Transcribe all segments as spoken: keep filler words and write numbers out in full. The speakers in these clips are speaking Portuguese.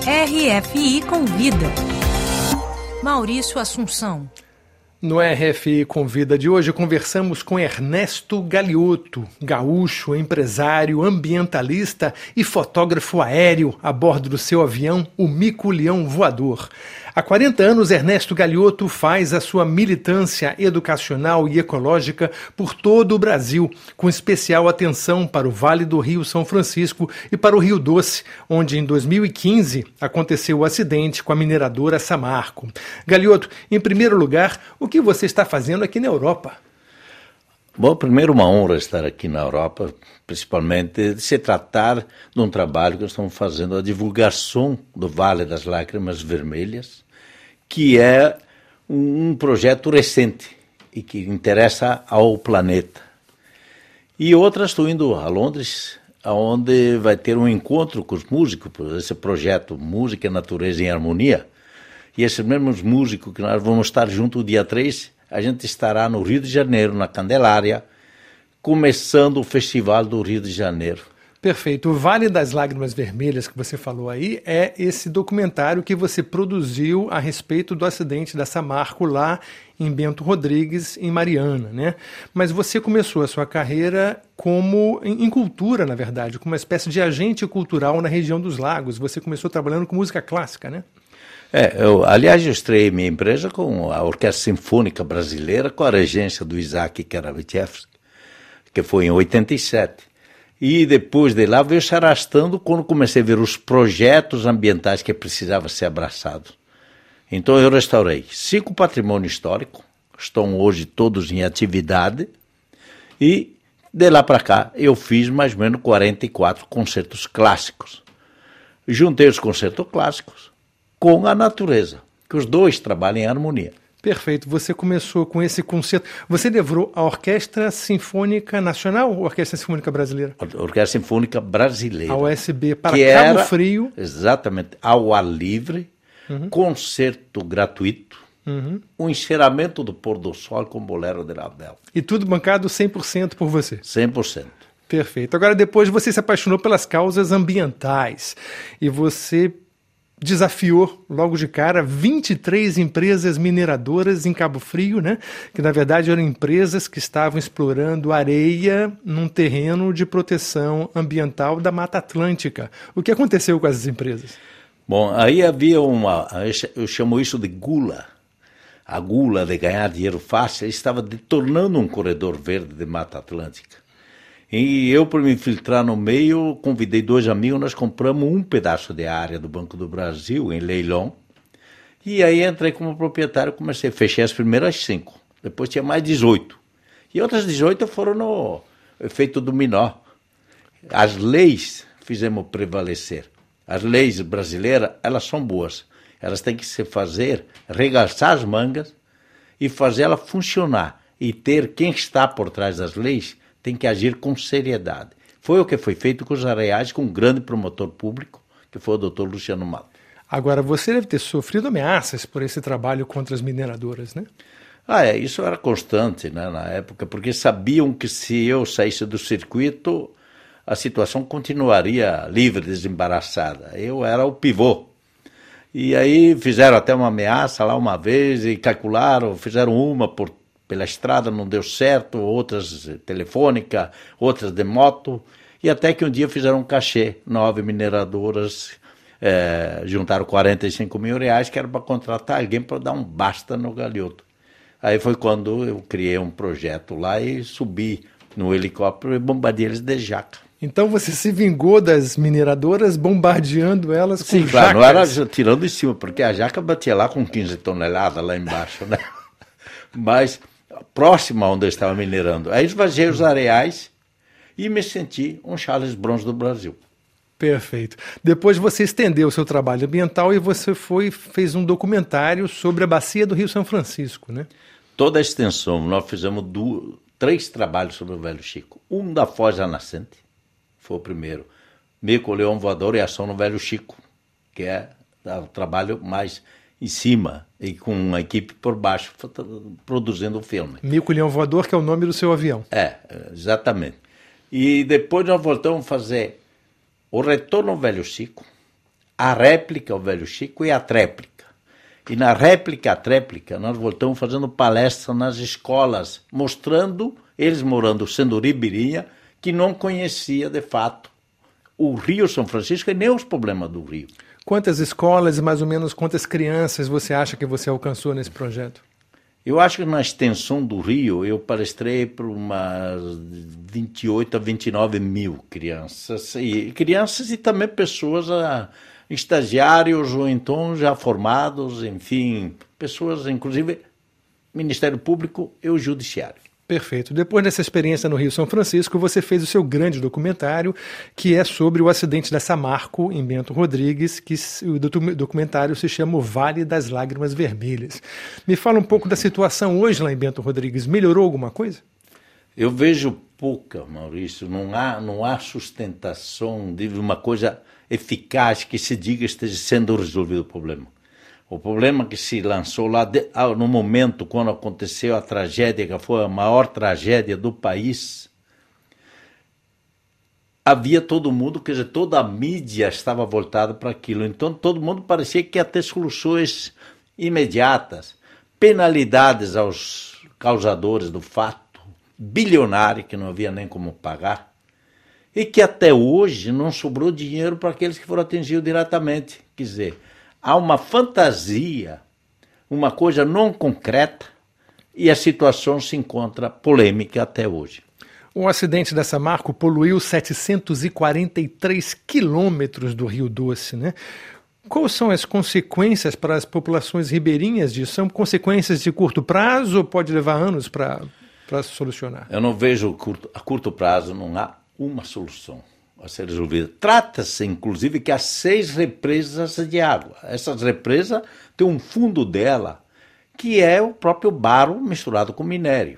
R F I Convida. Maurício Assunção. No R F I Convida de hoje conversamos com Ernesto Galiotto, gaúcho, empresário, ambientalista e fotógrafo aéreo a bordo do seu avião, o Mico-Leão Voador. Há quarenta anos, Ernesto Galiotto faz a sua militância educacional e ecológica por todo o Brasil, com especial atenção para o Vale do Rio São Francisco e para o Rio Doce, onde em dois mil e quinze aconteceu o acidente com a mineradora Samarco. Galiotto, em primeiro lugar, o que você está fazendo aqui na Europa? Bom, primeiro uma honra estar aqui na Europa, principalmente de se tratar de um trabalho que nós estamos fazendo, a divulgação do Vale das Lágrimas Vermelhas, que é um projeto recente e que interessa ao planeta. E outra, estou indo a Londres, onde vai ter um encontro com os músicos, esse projeto Música, Natureza em Harmonia. E esses mesmos músicos que nós vamos estar juntos o dia três, a gente estará no Rio de Janeiro, na Candelária, começando o Festival do Rio de Janeiro. Perfeito. O Vale das Lágrimas Vermelhas que você falou aí é esse documentário que você produziu a respeito do acidente da Samarco lá em Bento Rodrigues, em Mariana, né? Mas você começou a sua carreira como em, em cultura, na verdade, como uma espécie de agente cultural na região dos lagos. Você começou trabalhando com música clássica, né? É, eu, aliás, eu estreiei minha empresa com a Orquestra Sinfônica Brasileira, com a regência do Isaac Karavichevski, que foi em oitenta e sete. E depois de lá veio se arrastando quando comecei a ver os projetos ambientais que precisavam ser abraçados. Então eu restaurei cinco patrimônios históricos, estão hoje todos em atividade, e de lá para cá eu fiz mais ou menos quarenta e quatro concertos clássicos. Juntei os concertos clássicos com a natureza, que os dois trabalham em harmonia. Perfeito. Você começou com esse concerto. Você livrou a Orquestra Sinfônica Nacional ou Orquestra Sinfônica Brasileira? A Orquestra Sinfônica Brasileira. A O S B, para que Cabo era, Frio. Exatamente, ao ar livre, uhum. Concerto gratuito, uhum. O encerramento do pôr do sol com Bolero de Ravel. E tudo bancado cem por cento por você? cem por cento. Perfeito. Agora, depois você se apaixonou pelas causas ambientais e você desafiou logo de cara vinte e três empresas mineradoras em Cabo Frio, né? Que na verdade eram empresas que estavam explorando areia num terreno de proteção ambiental da Mata Atlântica. O que aconteceu com essas empresas? Bom, aí havia uma, eu chamo isso de gula, a gula de ganhar dinheiro fácil, estava tornando um corredor verde de Mata Atlântica. E eu, para me infiltrar no meio, convidei dois amigos, nós compramos um pedaço de área do Banco do Brasil, em leilão, e aí entrei como proprietário, comecei, fechei as primeiras cinco, depois tinha mais dezoito, e outras dezoito foram no efeito dominó. As leis fizemos prevalecer, as leis brasileiras, elas são boas, elas têm que se fazer, regaçar as mangas e fazer ela funcionar, e ter quem está por trás das leis, tem que agir com seriedade. Foi o que foi feito com os areais, com um grande promotor público, que foi o doutor Luciano Mato. Agora, você deve ter sofrido ameaças por esse trabalho contra as mineradoras, né? Ah, é, isso era constante, né, na época, porque sabiam que se eu saísse do circuito, a situação continuaria livre, desembaraçada. Eu era o pivô. E aí fizeram até uma ameaça lá uma vez e calcularam, fizeram uma por pela estrada, não deu certo, outras telefônica, outras de moto, e até que um dia fizeram um cachê, nove mineradoras, é, juntaram quarenta e cinco mil reais, que era para contratar alguém para dar um basta no Galiotto. Aí foi quando eu criei um projeto lá e subi no helicóptero e bombardeei eles de jaca. Então você se vingou das mineradoras bombardeando elas com Sim, jacas? Sim, claro, não era tirando de cima, porque a jaca batia lá com quinze toneladas lá embaixo, né? Mas próximo a onde eu estava minerando. Aí esvaziei os areais e me senti um Charles Bronze do Brasil. Perfeito. Depois você estendeu o seu trabalho ambiental e você foi, fez um documentário sobre a bacia do Rio São Francisco, né? Toda a extensão, nós fizemos duas, três trabalhos sobre o Velho Chico. Um da Foz à Nascente, foi o primeiro. Mico-Leão Voador e Ação no Velho Chico, que é o trabalho mais em cima e com uma equipe por baixo produzindo o filme. Mico-Leão Voador, que é o nome do seu avião. É, exatamente. E depois nós voltamos a fazer o Retorno ao Velho Chico, a réplica, o Velho Chico, e a tréplica. E na réplica, a tréplica, nós voltamos fazendo palestra nas escolas, mostrando, eles morando sendo ribeirinha, que não conhecia, de fato, o Rio São Francisco e nem os problemas do Rio. Quantas escolas e mais ou menos quantas crianças você acha que você alcançou nesse projeto? Eu acho que na extensão do Rio eu palestrei para umas vinte e oito a vinte e nove mil crianças. E, crianças e também pessoas, a, estagiários ou então já formados, enfim, pessoas, inclusive Ministério Público e o Judiciário. Perfeito. Depois dessa experiência no Rio São Francisco, você fez o seu grande documentário, que é sobre o acidente da Samarco, em Bento Rodrigues, que o documentário se chama O Vale das Lágrimas Vermelhas. Me fala um pouco da situação hoje lá em Bento Rodrigues. Melhorou alguma coisa? Eu vejo pouca, Maurício. Não há, não há sustentação de uma coisa eficaz que se diga esteja sendo resolvido o problema. O problema que se lançou lá de, no momento quando aconteceu a tragédia, que foi a maior tragédia do país, havia todo mundo, quer dizer, toda a mídia estava voltada para aquilo. Então todo mundo parecia que ia ter soluções imediatas, penalidades aos causadores do fato, bilionário que não havia nem como pagar, e que até hoje não sobrou dinheiro para aqueles que foram atingidos diretamente. Quer dizer, há uma fantasia, uma coisa não concreta, e a situação se encontra polêmica até hoje. O acidente da Samarco poluiu setecentos e quarenta e três quilômetros do Rio Doce, né? Quais são as consequências para as populações ribeirinhas disso? São consequências de curto prazo ou pode levar anos para para solucionar? Eu não vejo curto, a curto prazo, não há uma solução a ser resolvida. Trata-se, inclusive, que há seis represas de água. Essas represas têm um fundo dela, que é o próprio barro misturado com minério.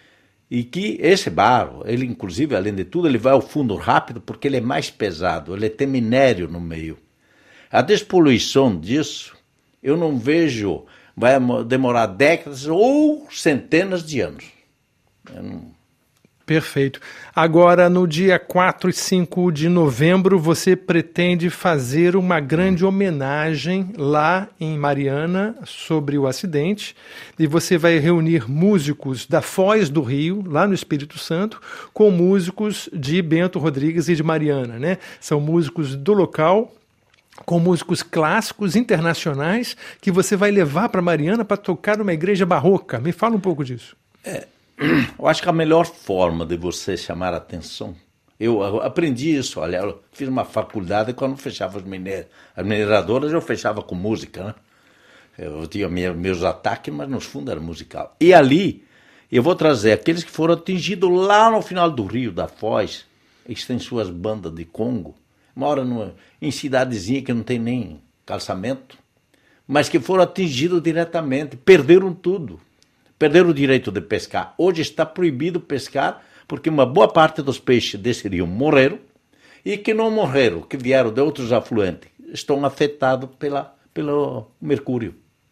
E que esse barro, ele inclusive, além de tudo, ele vai ao fundo rápido porque ele é mais pesado, ele tem minério no meio. A despoluição disso, eu não vejo, vai demorar décadas ou centenas de anos. Eu não... Perfeito. Agora, no dia quatro e cinco de novembro, você pretende fazer uma grande homenagem lá em Mariana sobre o acidente e você vai reunir músicos da Foz do Rio, lá no Espírito Santo, com músicos de Bento Rodrigues e de Mariana, né? São músicos do local, com músicos clássicos internacionais que você vai levar para Mariana para tocar numa igreja barroca. Me fala um pouco disso. É. Eu acho que a melhor forma de você chamar a atenção, eu aprendi isso, olha, eu fiz uma faculdade quando fechava as, miner, as mineradoras, eu fechava com música, né? Eu tinha meus ataques, mas no fundo era musical. E ali eu vou trazer aqueles que foram atingidos lá no final do Rio, da Foz, eles têm suas bandas de Congo, moram numa, em cidadezinha que não tem nem calçamento, mas que foram atingidos diretamente, perderam tudo. Perderam o direito de pescar. Hoje está proibido pescar porque uma boa parte dos peixes desse rio morreram e que não morreram, que vieram de outros afluentes, estão afetados pela, pelo mercúrio.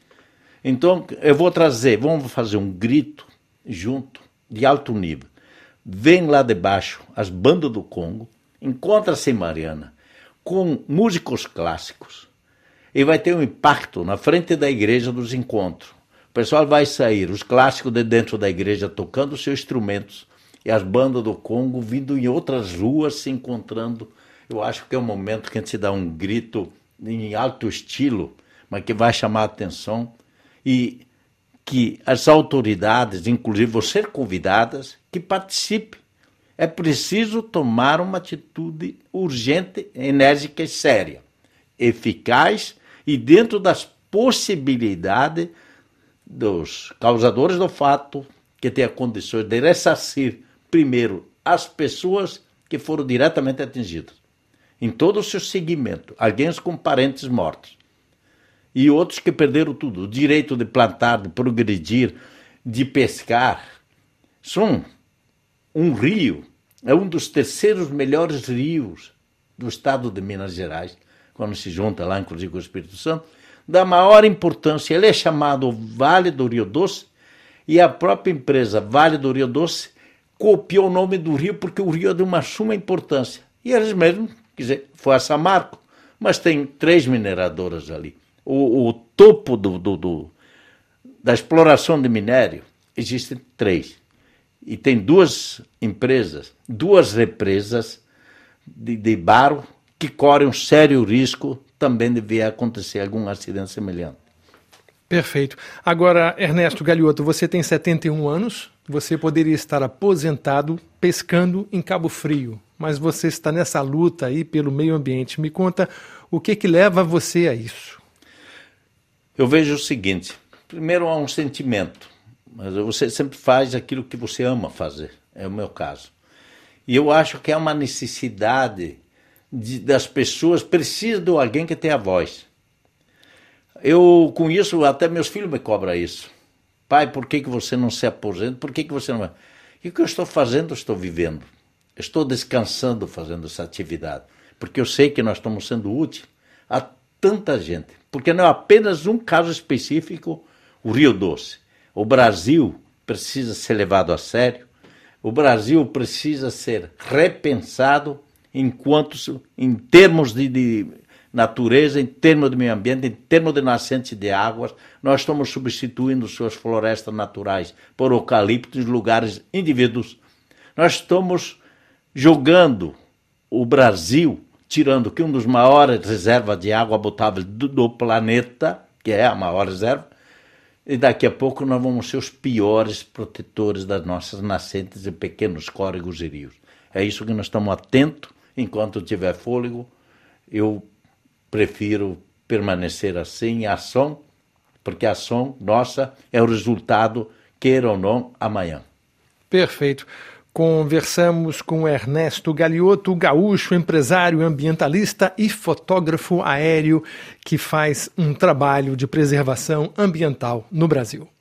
Então, eu vou trazer, vamos fazer um grito junto, de alto nível. Vem lá de baixo as bandas do Congo, encontra-se em Mariana com músicos clássicos e vai ter um impacto na frente da igreja dos encontros. O pessoal vai sair, os clássicos de dentro da igreja tocando seus instrumentos e as bandas do Congo vindo em outras ruas se encontrando. Eu acho que é um momento que a gente dá um grito em alto estilo, mas que vai chamar a atenção e que as autoridades, inclusive vão ser convidadas, que participem. É preciso tomar uma atitude urgente, enérgica e séria, eficaz e dentro das possibilidades dos causadores do fato, que tenha condições de ressarcir, primeiro, as pessoas que foram diretamente atingidas, em todo o seu segmento, alguns com parentes mortos, e outros que perderam tudo, o direito de plantar, de progredir, de pescar. São um rio, é um dos terceiros melhores rios do estado de Minas Gerais, quando se junta lá, inclusive, com o Espírito Santo, da maior importância. Ele é chamado Vale do Rio Doce e a própria empresa Vale do Rio Doce copiou o nome do rio porque o rio é de uma suma importância. E eles mesmos, quer dizer, foi a Samarco, mas tem três mineradoras ali. O, o topo do, do, do, da exploração de minério, existem três. E tem duas empresas, duas represas de, de barro que correm um sério risco também de vir a acontecer algum acidente semelhante. Perfeito. Agora, Ernesto Galiotto, você tem setenta e um anos, você poderia estar aposentado pescando em Cabo Frio, mas você está nessa luta aí pelo meio ambiente. Me conta o que que leva você a isso? Eu vejo o seguinte, primeiro há um sentimento, mas você sempre faz aquilo que você ama fazer, é o meu caso. E eu acho que é uma necessidade de, das pessoas, precisam de alguém que tenha voz. Eu, com isso, até meus filhos me cobram isso. Pai, por que que você não se aposenta? Por que que você não... E o que eu estou fazendo, eu estou vivendo. Eu estou descansando fazendo essa atividade. Porque eu sei que nós estamos sendo úteis a tanta gente. Porque não é apenas um caso específico, o Rio Doce. O Brasil precisa ser levado a sério. O Brasil precisa ser repensado enquanto, em termos de... de natureza, em termos de meio ambiente, em termos de nascente de águas, nós estamos substituindo suas florestas naturais por eucaliptos em lugares indivíduos. Nós estamos jogando o Brasil, tirando que um dos maiores reservas de água potável do, do planeta, que é a maior reserva, e daqui a pouco nós vamos ser os piores protetores das nossas nascentes e pequenos córregos e rios. É isso que nós estamos atentos, enquanto tiver fôlego. Eu prefiro permanecer assim, em ação, porque a ação nossa é o resultado, queira ou não, amanhã. Perfeito. Conversamos com Ernesto Galiotto, gaúcho, empresário ambientalista e fotógrafo aéreo que faz um trabalho de preservação ambiental no Brasil.